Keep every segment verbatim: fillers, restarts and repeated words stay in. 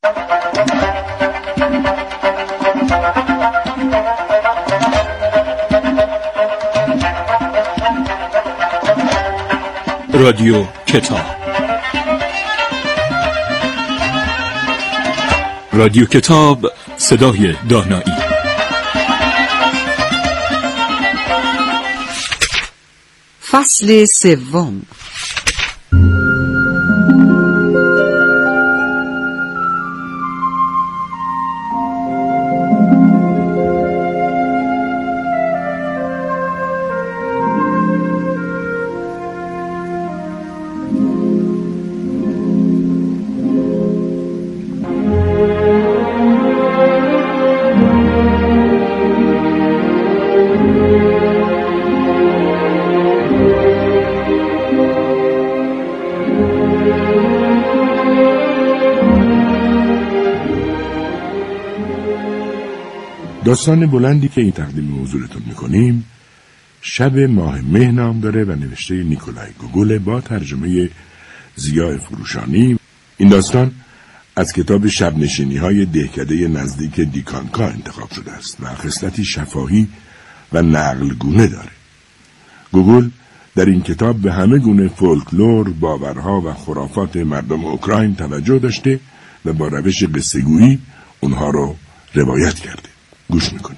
رادیو کتاب. رادیو کتاب، صدای دانایی. فصل سوم. داستان بلندی که این تقدیم حضورتون میکنیم شب ماه مه نام داره و نوشته نیکولای گوگل با ترجمه ضیاء فروشانی. این داستان از کتاب شبنشینی های دهکده نزدیک دیکانکا انتخاب شده است و خصلتی شفاهی و نقلگونه داره. گوگل در این کتاب به همه گونه فولکلور، باورها و خرافات مردم اوکراین توجه داشته و با روش قصه‌گویی اونها رو روایت کرده. گوش میکنیم.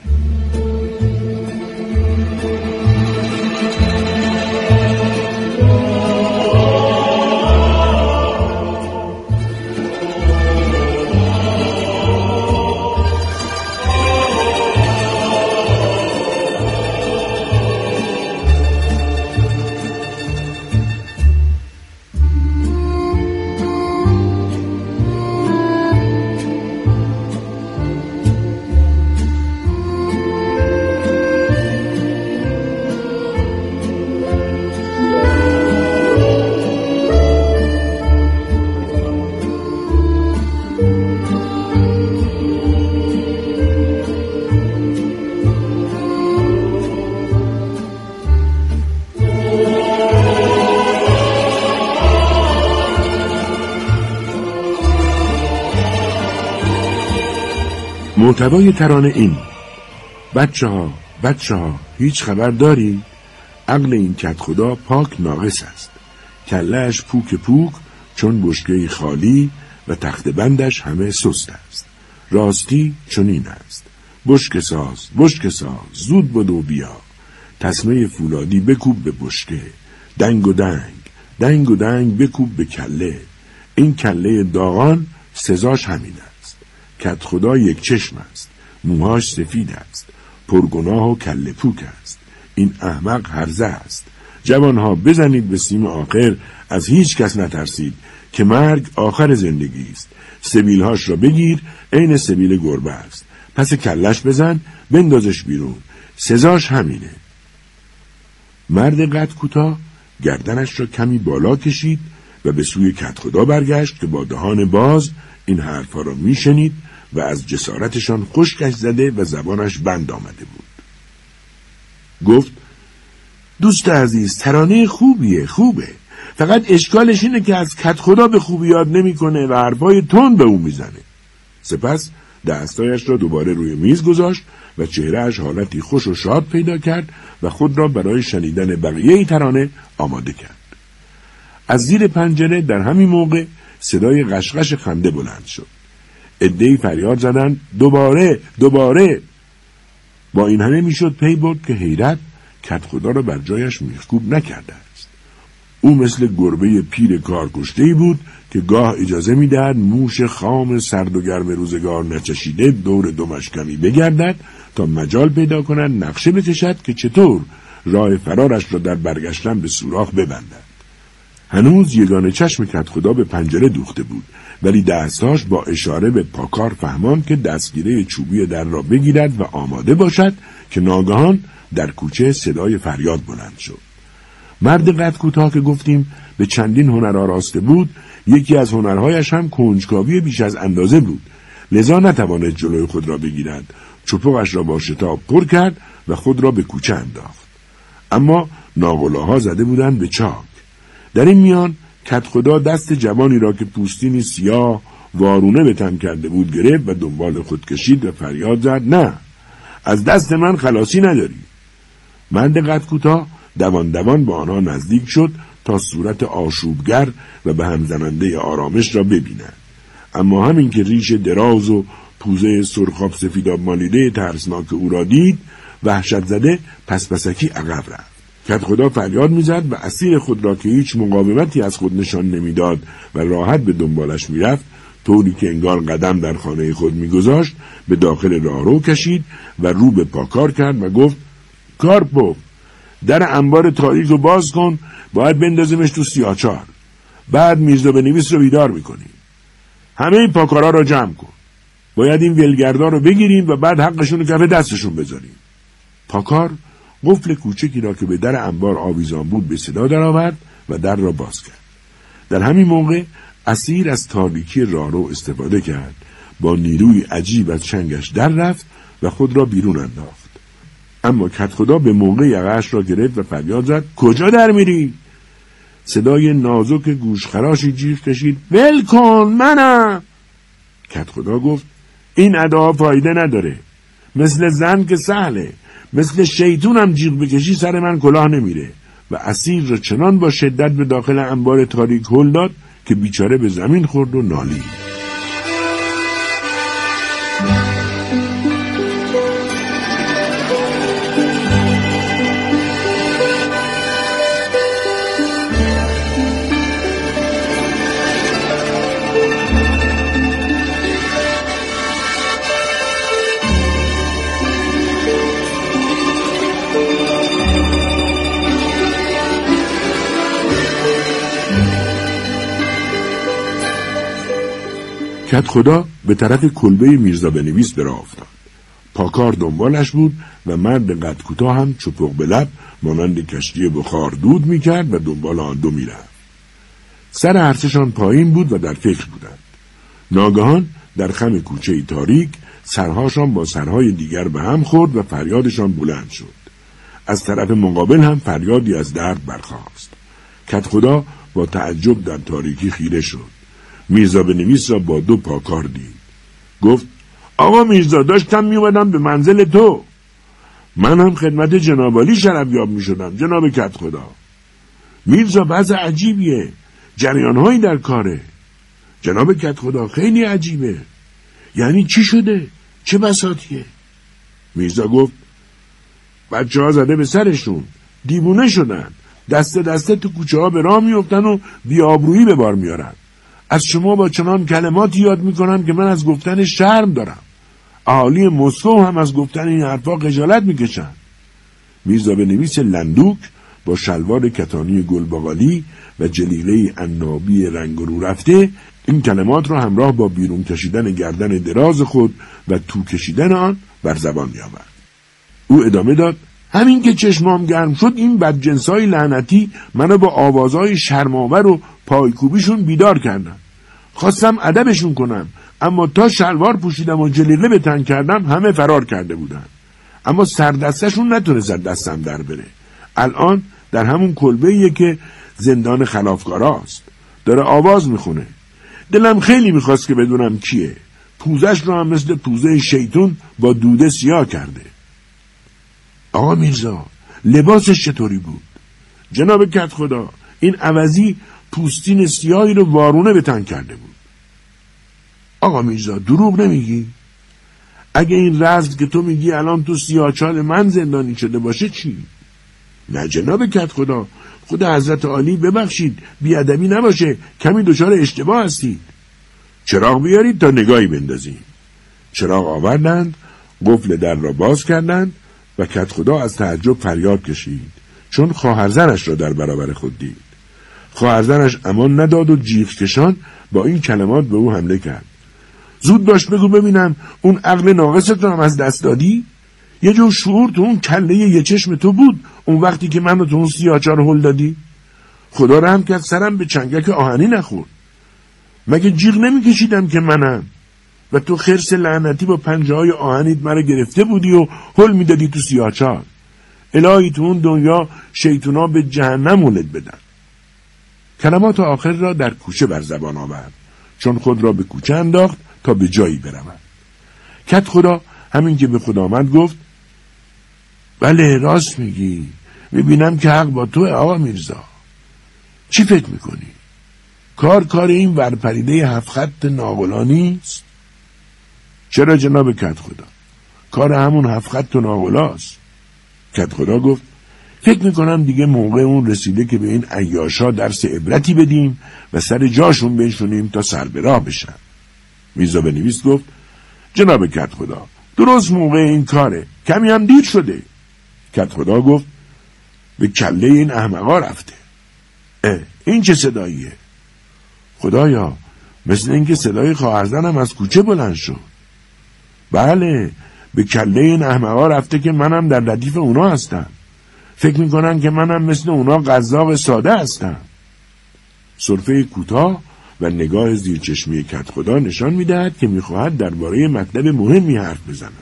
محتوای ترانه این: بچه ها بچه ها هیچ خبر داری؟ عقل این کت خدا پاک ناقص است. کلهش پوک پوک چون بشکه خالی و تخت بندش همه سست است. راستی چنین است. بشکه ساز بشکه ساز زود بدو بیا. تسمه فولادی بکوب به بشکه. دنگ و دنگ دنگ و دنگ بکوب به کله. این کله داغان سزاش همین است. کت خدا یک چشم است. موهاش سفید است. پرگناه و کله پوک است. این احمق هرزه است. جوانها بزنید به سیم آخر، از هیچ کس نترسید که مرگ آخر زندگی است. سبیلهاش را بگیر، عین سبیل گربه است. پس کلش بزن، بندازش بیرون. سزاش همینه. مرد قد کوتاه گردنش را کمی بالا کشید و به سوی کت خدا برگشت که با دهان باز این حرفا را میشنید و از جسارتشان خشکش زده و زبانش بند آمده بود. گفت: دوست عزیز، ترانه خوبیه، خوبه. فقط اشکالش اینه که از کت خدا به خوبی یاد نمی کنه و حرفای تند به اون میزنه. سپس دستایش را دوباره روی میز گذاشت و چهرهش حالتی خوش و شاد پیدا کرد و خود را برای شنیدن بقیه ترانه آماده کرد. از زیر پنجره در همین موقع صدای قشقش خنده بلند شد. عده‌ای فریاد زدند: دوباره دوباره. با این همه میشد پی برد که حیرت کت خدا را بر جایش میخکوب نکرده است. او مثل گربه پیر کارکشته‌ای بود که گاه اجازه میدهد موش خام سرد و گرم روزگار نچشیده دور دمش کمی بگردد تا مجال پیدا کند نقشه بکشد که چطور راه فرارش را در برگشتن به سوراخ ببندد. هنوز یگانه چشم کت خدا به پنجره دوخته بود، ولی دستاش با اشاره به پاکار فهمان که دستگیره چوبی در را بگیرد و آماده باشد که ناگهان در کوچه صدای فریاد بلند شد. مرد قد کوتاه که گفتیم به چندین هنر آراسته بود، یکی از هنرهایش هم کنجکاوی بیش از اندازه بود، لذا نتوانست جلوی خود را بگیرد. چپقش را با شتاب پر کرد و خود را به کوچه انداخت. اما ناقلاها زده بودند به چاک. در این میان کت خدا دست جوانی را که پوستینی سیاه، وارونه به تن کرده بود گرفت و دنبال خود کشید و فریاد زد: نه، از دست من خلاصی نداری. مرد قد کوتاه دوان دوان با آنها نزدیک شد تا صورت آشوبگر و به هم زننده آرامش را ببیند. اما همین که ریش دراز و پوزه سرخاب سفیداب مالیده ترسناک او را دید، وحشت زده پس پسکی عقب رفت. کدخدا فریاد میزد و اسیر خود را که هیچ مقاومتی از خود نشان نمیداد و راحت به دنبالش میرفت، طوری که انگار قدم در خانه خود میگذاشت، به داخل راهرو کشید و رو به پاکار کرد و گفت: کارپو، در انبار تاریک رو باز کن، باید بندازیمش تو سیاهچال. بعد میرزا بنویس رو بیدار میکنیم. همه پاکارا رو جمع کن. باید این ولگردا رو بگیریم و بعد حقشون رو کف دستشون بذاریم. پاکار قفل کوچکی را که به در انبار آویزان بود به صدا درآورد و در را باز کرد. در همین موقع اسیر از تاریکی راهرو استفاده کرد، با نیروی عجیب از چنگش در رفت و خود را بیرون انداخت. اما کدخدا به موقع یقه‌اش را گرفت و فریاد زد: کجا در میری؟ صدای نازک گوشخراشی جیغ کشید: ول کن، منم. کدخدا گفت: این ادعا فایده نداره. مثل زن که سهله، مثل شیطون هم جیغ بکشی سر من کلاه نمیره. و اسیر را چنان با شدت به داخل انبار تاریک هل داد که بیچاره به زمین خورد و نالید. کدخدا به طرف کلبه میرزا بنویس براه افتاد. پاکار دنبالش بود و مرد قد کوتاه هم چپق به لب مانند کشتی بخار دود میکرد و دنبال آن دو میرفت. سر هر سه‌شان پایین بود و در فکر بودند. ناگهان در خم کوچه تاریک سرهاشان با سرهای دیگر به هم خورد و فریادشان بلند شد. از طرف مقابل هم فریادی از درد برخاست. کدخدا با تعجب در تاریکی خیره شد. میرزا بنویس را با دو پاکار دید. گفت: آقا میرزا، داشتم میومدم به منزل تو. من هم خدمت جناب عالی شرفیاب میشدم جناب کدخدا. میرزا وضع عجیبیه، جریانهایی در کاره. جناب کدخدا خیلی عجیبه. یعنی چی شده؟ چه بساطیه؟ میرزا گفت: بچه ها زده به سرشون، دیوونه شدن، دسته دسته تو کوچه ها به راه میفتن و بیابرویی به بار میارن. از شما با چنان کلماتی یاد میکنم که من از گفتن شرم دارم. اهالی مسکو هم از گفتن این حرفا خجالت میکشن. میرزا بنویس لندوک با شلوار کتانی گلباقالی و جلیقه عنابی رنگ رو رفته این کلمات را همراه با بیرون کشیدن گردن دراز خود و تو کشیدن آن بر زبان میآورد. او ادامه داد: همین که چشمام گرم شد این بدجنسای لعنتی منو با آوازهای شرم‌آور و پایکوبیشون بیدار کردن. خواستم ادبشون کنم، اما تا شلوار پوشیدم و جلیقه به تن کردم همه فرار کرده بودن. اما سردستشون نتونست دستم در بره. الان در همون کلبه‌ایه که زندان خلافکاراست. داره آواز میخونه. دلم خیلی میخواست که بدونم کیه. پوزش رو هم مثل پوزه شیطون با دوده سیاه کرده. آقا میرزا، لباسش چطوری بود؟ جناب کدخدا، این عوضی پوستین سیاهی رو وارونه به تن کرده بود. آقا میرزا، دروغ نمیگی؟ اگه این رزق که تو میگی الان تو سیاهچال من زندانی شده باشه چی؟ نه جناب کدخدا، خدا حضرت عالی ببخشید، بیادبی نباشه، کمی دچار اشتباه هستید. چراغ بیارید تا نگاهی بندازیم. چراغ آوردند، قفل در را باز کردند و کدخدا از تعجب فریاد کشید، چون خواهرزنش را در برابر خود دید. خواهرزنش امان نداد و جیغ کشان با این کلمات به او حمله کرد: زود باش بگو ببینم اون عقل ناقصت رو هم از دست دادی؟ یه جور شعور تو اون کله یه چشم تو بود اون وقتی که منو تو اون سیاهچال هل دادی؟ خدا رحم کرد سرم به چنگک آهنی نخورد. مگه جیغ نمی کشیدم که منم؟ و تو خرس لعنتی با پنجه های آهنیت مرا گرفته بودی و هل می دادی تو سیاهچال. الهی تو اون دنیا شیطونا به جهنم ولد بدن. کلمات آخر را در کوچه بر زبان آورد، چون خود را به کوچه انداخت تا به جایی برود. کت خدا همین که به خود آمد گفت بله راست میگی، میبینم که حق با تو آقا میرزا. چی فکر میکنی؟ کار کار این ورپریده هفت خط ناقلانی است؟ چرا جناب کت خدا؟ کار همون هفت خط و ناقلاست. کت خدا گفت فکر میکنم دیگه موقع اون رسیده که به این عیاشا درس عبرتی بدیم و سر جاشون بنشونیم تا سر به راه بشن. میرزا بنویس گفت جناب کت خدا درست موقع این کاره، کمی هم دیر شده. کت خدا گفت به کله این احمقا رفته. اه این چه صداییه؟ خدایا مثل اینکه صدای خواهرزنم از کوچه بلند شد. بله به کله این احمقا رفته که منم در ردیف اونا هستم. فکر میکنن که منم مثل اونا قزاق ساده هستم. سرفه کوتاه و نگاه زیرچشمی کت خدا نشان میدهد که میخواهد درباره مطلب مهمی حرف بزند.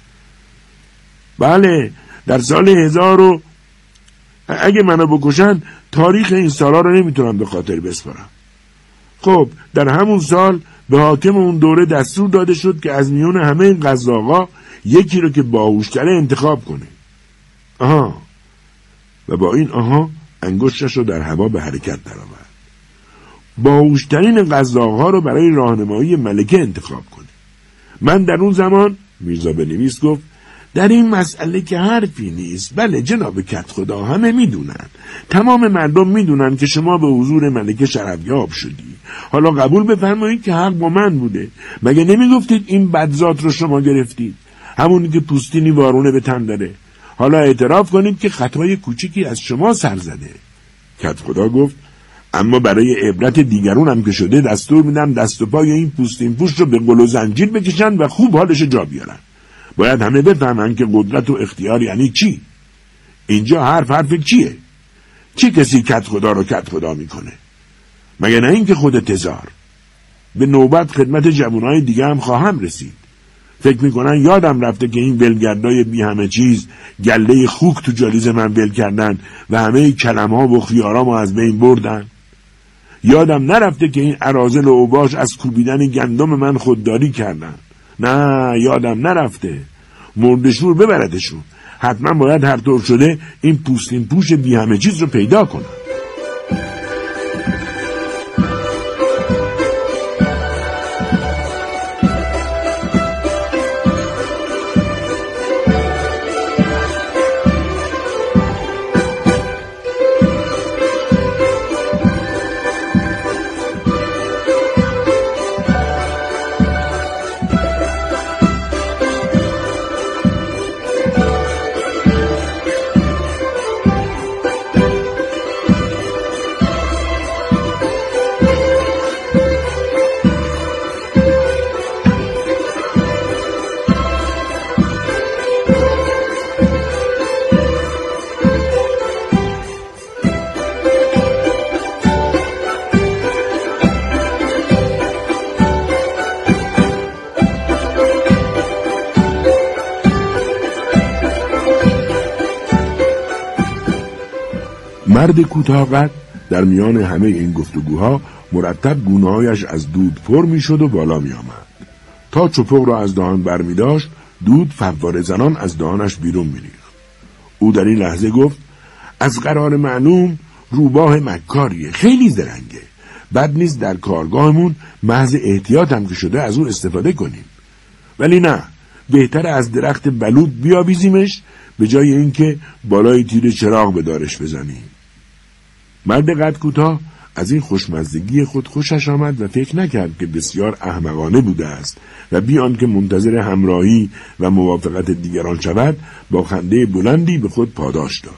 بله در سال هزار و اگه منو بکشن تاریخ این سالا رو نمیتونم به خاطر بسپارم. خب در همون سال به حاکم اون دوره دستور داده شد که از میون همه این قزاقا یکی رو که باهوش‌تره انتخاب کنه. آها. و با این آها انگشتش رو در هوا به حرکت درآورد. باهوش‌ترین قزاق‌ها رو برای راهنمایی ملکه انتخاب کنه. من در اون زمان میرزا بنویس گفت در این مسئله که حرفی نیست. بله جناب کت خدا همه میدونن، تمام مردم میدونن که شما به حضور ملکه شرفیاب شدی. حالا قبول بفرمایید که حق با من بوده. مگه نمیگفتید این بدذات رو شما گرفتید، همونی که پوستینی وارونه به تن داره؟ حالا اعتراف کنید که خطای کوچیکی از شما سر زده. کت خدا گفت اما برای عبرت دیگرونم که شده دستور میدم دست و پای این پوستین پوش رو به قل و زنجیر بکشن و خوب حالش جا بیارن. باید همه بفهمن که قدرت و اختیار یعنی چی. اینجا حرف حرف چیه؟ چی کسی کت خدا رو کت خدا میکنه؟ مگه نه این که خود تزار؟ به نوبت خدمت جوانای دیگه هم خواهم رسید. فکر میکنن یادم رفته که این ولگردای بی همه چیز گله خوک تو جالیز من ول کردن و همه کلمه ها و خیارامو از بین بردن؟ یادم نرفته که این اراذل و اوباش از کوبیدن گندم من خودداری کردن؟ نه یادم نرفته. مردشور ببردشون. حتما باید هر طور شده این پوستین پوش بی همه چیز رو پیدا کنم. مرد کوتاه قد در میان همه این گفتگوها مرتب گونه‌هایش از دود پر می‌شد و بالا می‌آمد. تا چپق را از دهان برمی‌داشت دود فواره زنان از دهانش بیرون می‌ریخت. او در این لحظه گفت از قرار معلوم روباه مکاریه، خیلی زرنگه. بد نیست در کارگاهمون محض احتیاط هم که شده از اون استفاده کنیم. ولی نه، بهتر از درخت بلود بیابیزیمش به جای اینکه بالای تیر چراغ به دارش بزنیم. مرد قد کوتاه از این خوشمزدگی خود خوشش آمد و فکر نکرد که بسیار احمقانه بوده است و بی آنکه منتظر همراهی و موافقت دیگران شود با خنده بلندی به خود پاداش داد.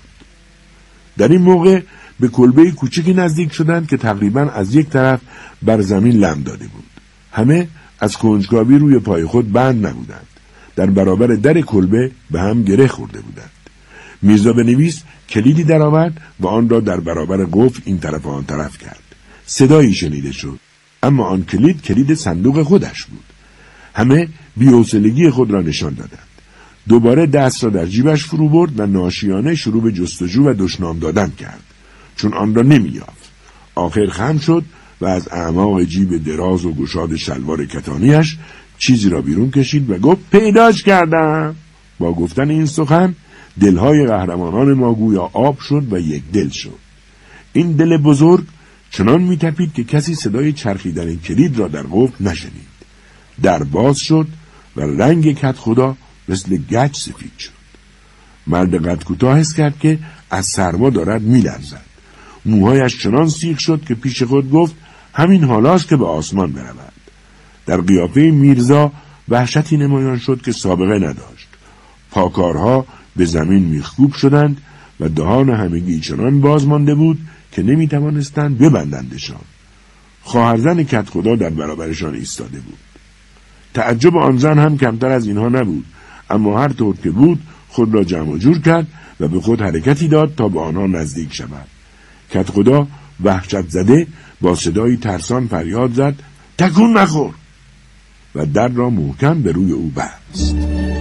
در این موقع به کلبه کوچکی نزدیک شدند که تقریباً از یک طرف بر زمین لم داده بود. همه از کنجکاوی روی پای خود بند نبودند. در برابر در کلبه به هم گره خورده بودند. میرزا بنویس کلیدی درآورد و آن را در برابر قفل این طرف و آن طرف کرد. صدایی شنیده شد، اما آن کلید کلید صندوق خودش بود. همه بی‌حوصلگی خود را نشان دادند. دوباره دست را در جیبش فرو برد و ناشیانه شروع به جستجو و دشنام دادن کرد، چون آن را نمی‌یافت. آخر خم شد و از اعماق جیب دراز و گشاد شلوار کتانیش چیزی را بیرون کشید و گفت پیداش کردم. با گفتن این سخن دلهای قهرمانان ما گویا آب شد و یک دل شد. این دل بزرگ چنان میتپید که کسی صدای چرخیدن کلید را در قفل نشنید. در باز شد و رنگ کدخدا مثل گچ سفید شد. مرد قد کوتاه حس کرد که از سرما دارد میلرزد. موهایش چنان سیخ شد که پیش خود گفت همین حالاست که به آسمان برود. در قیافه میرزا وحشتی نمایان شد که سابقه نداشت. پاکارها به زمین میخکوب شدند و دهان همگی چنان باز مانده بود که نمیتوانستند ببندندشان. خواهرزن کدخدا در برابرشان ایستاده بود. تعجب آن زن هم کمتر از اینها نبود، اما هر طور که بود خود را جمع جور کرد و به خود حرکتی داد تا به آنها نزدیک شود. کدخدا وحشت زده با صدایی ترسان فریاد زد تکون نخور و در را محکم به روی او بست.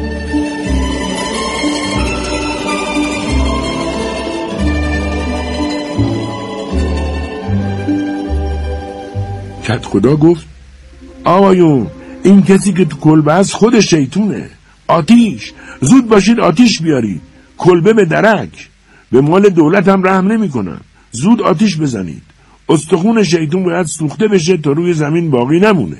کدخدا گفت آقایون این کسی که تو کلبه است خود شیطونه. آتیش، زود باشید آتیش بیارید. کلبه به درک. به مال دولت هم رحم نمی کنم. زود آتیش بزنید. استخون شیطون باید سوخته بشه تا روی زمین باقی نمونه.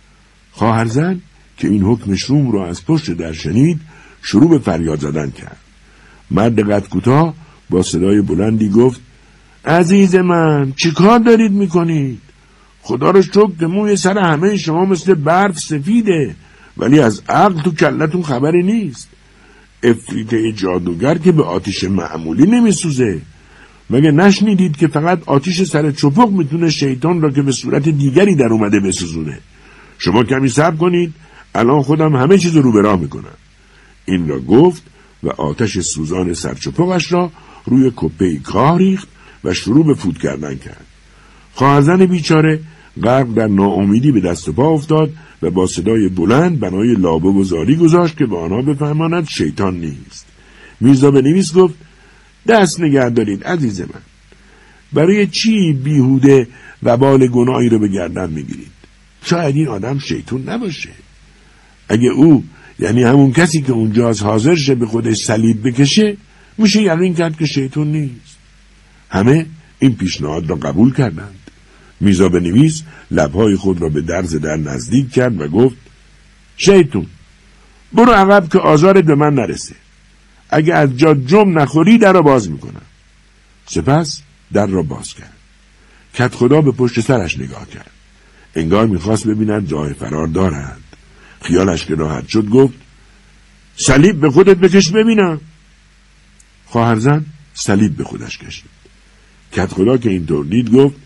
خواهرزن که این حکم شوم را از پشت در شنید شروع به فریاد زدن کرد. مرد قد کوتاه با صدای بلندی گفت عزیز من چی کار دارید میکنید؟ خدا رو شکر که موی سر همه شما مثل برف سفیده، ولی از عقل تو کلتون خبری نیست. افریته جادوگر که به آتیش معمولی نمیسوزه. مگه نشنیدید که فقط آتیش سر چپق میتونه شیطان را که به صورت دیگری در اومده بسوزونه؟ شما کمی صبر کنید، الان خودم همه چیز رو به راه میکنم. این را گفت و آتش سوزان سر چپقش را روی کپه کاه ریخت و شروع به فوت کردن کرد. خواهرزن بیچاره غرق در ناامیدی به دست و پا افتاد و با صدای بلند بنای لابه و زاری گذاشت که به آنها بفهماند شیطان نیست. میرزا بنویس گفت دست نگه دارید عزیز من. برای چی بیهوده و بال گناهی رو به گردن میگیرید؟ شاید این آدم شیطان نباشه. اگه او یعنی همون کسی که اونجاست حاضر شه به خودش صلیب بکشه، میشه یقین کرد که شیطان نیست. همه این پیشنهاد را قبول کردند. میرزا بنویس لبهای خود را به درز در نزدیک کرد و گفت شیطان برو عقب که آزارت به من نرسه. اگه از جا جم نخوری در را باز میکنم. سپس در را باز کرد. کدخدا به پشت سرش نگاه کرد. انگار میخواست ببیند جای فرار دارند. خیالش که راحت شد گفت صلیب به خودت بکش ببینم. خواهرزن صلیب به خودش کشید. کدخدا که اینطور دید گفت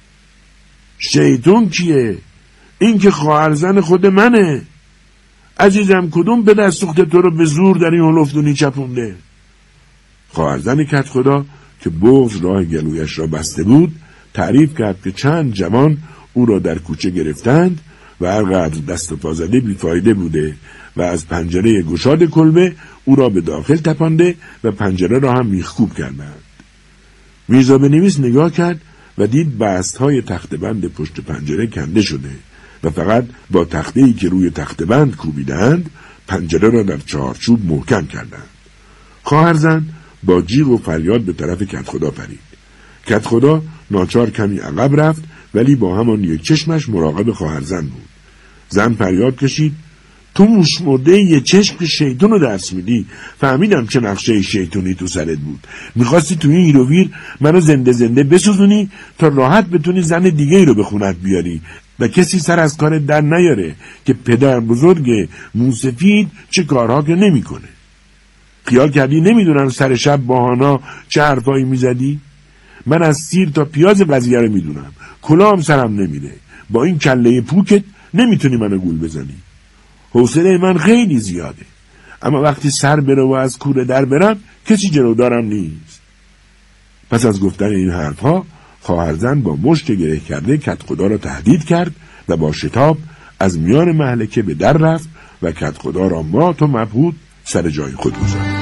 شیطان کیه؟ این که خواهرزن خود منه. عزیزم کدوم پدر سوخته تو رو به زور در این هلفدونی چپونده؟ خواهرزن کدخدا که بغض راه گلویش را بسته بود تعریف کرد که چند جوان او را در کوچه گرفتند و هرقدر دست و پا زده بیفایده بوده و از پنجره گشاد کلبه او را به داخل تپانده و پنجره را هم میخکوب کردند. میرزا بنویس نگاه کرد و دید بستهای تخت بند پشت پنجره کنده شده و فقط با تخته‌ای که روی تخت بند کوبیدند پنجره را در چارچوب محکم کردند. خواهرزن با جیغ و فریاد به طرف کدخدا پرید. کدخدا ناچار کمی عقب رفت ولی با همان یک چشمش مراقب خواهرزن بود. زن فریاد کشید تو موش مرده یه چشم که شیطان رو درس میدی. فهمیدم چه نقشه شیطانی تو سرت بود. میخواستی تو این هیروویر منو زنده زنده بسوزونی تا راحت بتونی زن دیگه ای رو به خونت بیاری و کسی سر از کارت در نیاره که پدر بزرگ موسفید چه کارها که نمی کنه. خیال کردی نمیدونم سر شب با هانا چه حرفایی میزدی؟ من از سیر تا پیاز قضیه رو میدونم. کلام سرم نمیره. با این کله پوکت نمیتونی منو گول بزنی. حوصله من خیلی زیاده، اما وقتی سر بره و از کوره در برم کسی جلودارم نیست. پس از گفتن این حرفها خواهرزن با مشت گره کرده کدخدا را تهدید کرد و با شتاب از میان مهلکه به در رفت و کدخدا را مات و مبهوت سر جای خود گذاشت.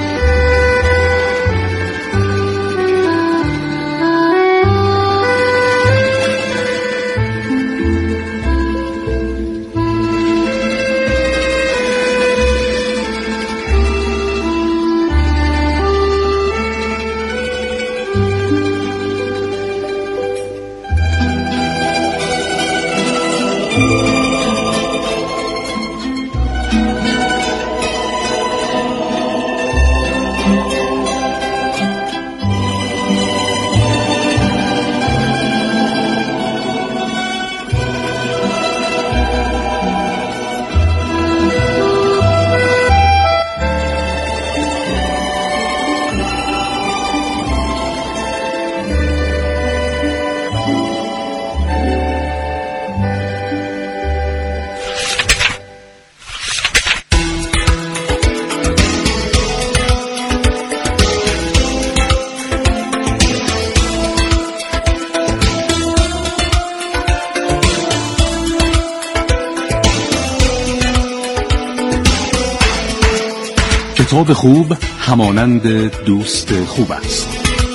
کتاب خوب همانند دوست خوب است.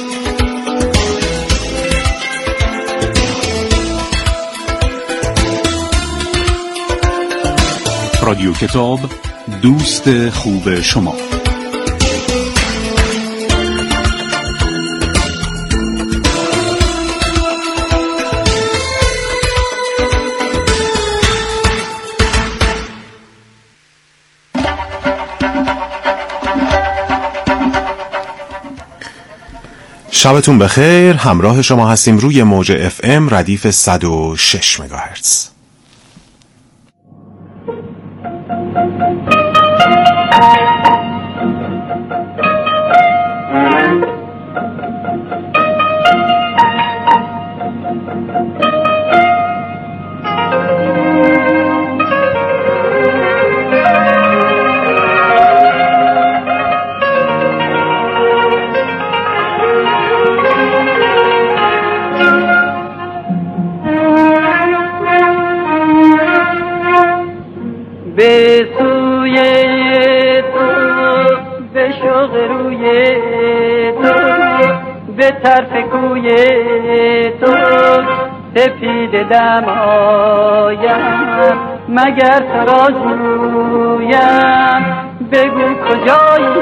رادیو کتاب، دوست خوب شما. شبتون بخیر. همراه شما هستیم روی موج اف ام ردیف صد و شش مگاهرتز. به سوی تو، به شوق روی تو، به طرف کوی تو، سپید دمایم مگر تو را جویم، بگو کجایی؟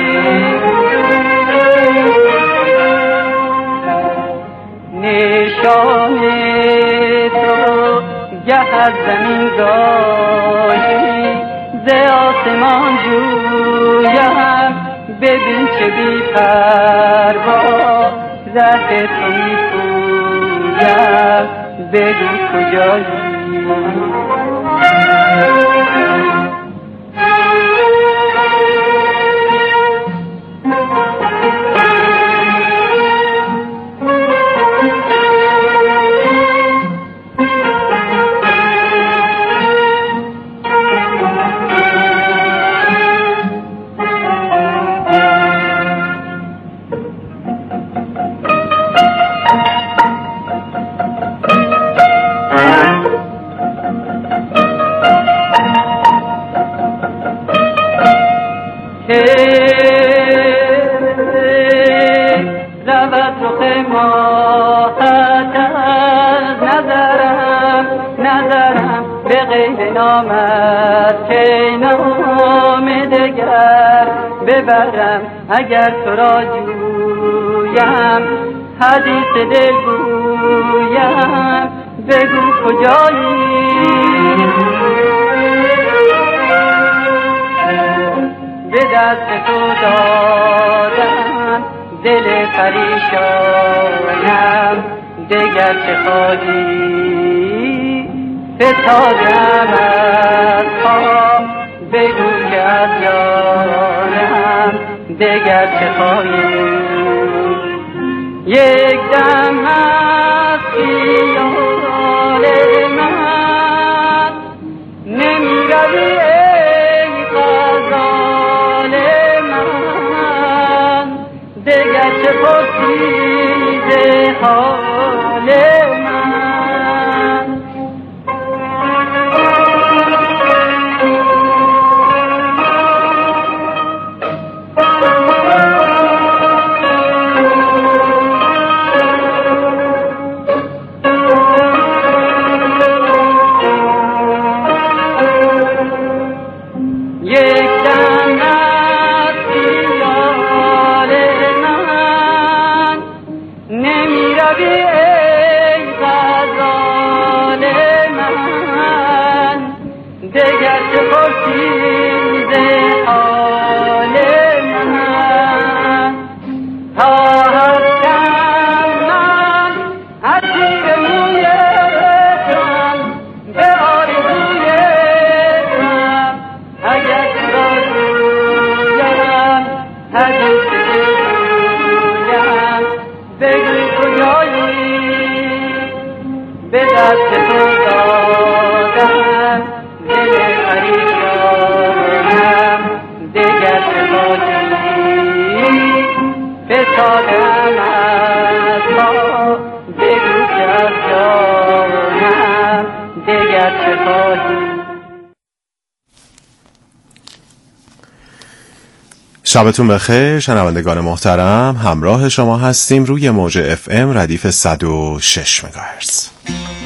نشان تو گه از زمین گاهی ز آسمان جویم، ببین چه بی پروا رد تو می پویم، بگو کجایی؟ رود رخ ماهت از نظرم، نظرم به غیر نامت که نام دگر ببرم، اگر تو را جویم حدیث دل گویم، بگو کجایی؟ به دست تو دادم دل پریشانم، دگر چه خواهی؟ فتادم از پا، بگو که از جانم دگر چه خواهی؟ یک دم از خیال من نمی روی ای غزال من، دگر چه پرسی ز حال من؟ به دست تو دادم دل پریشانم، دگر چه خواهی؟ فتادم از ما، بگو که از جانم دگر چه خواهی؟ شبتون بخیر شنوندگان محترم، همراه شما هستیم روی موج اف ام ردیف صد و شش مگاهرتز.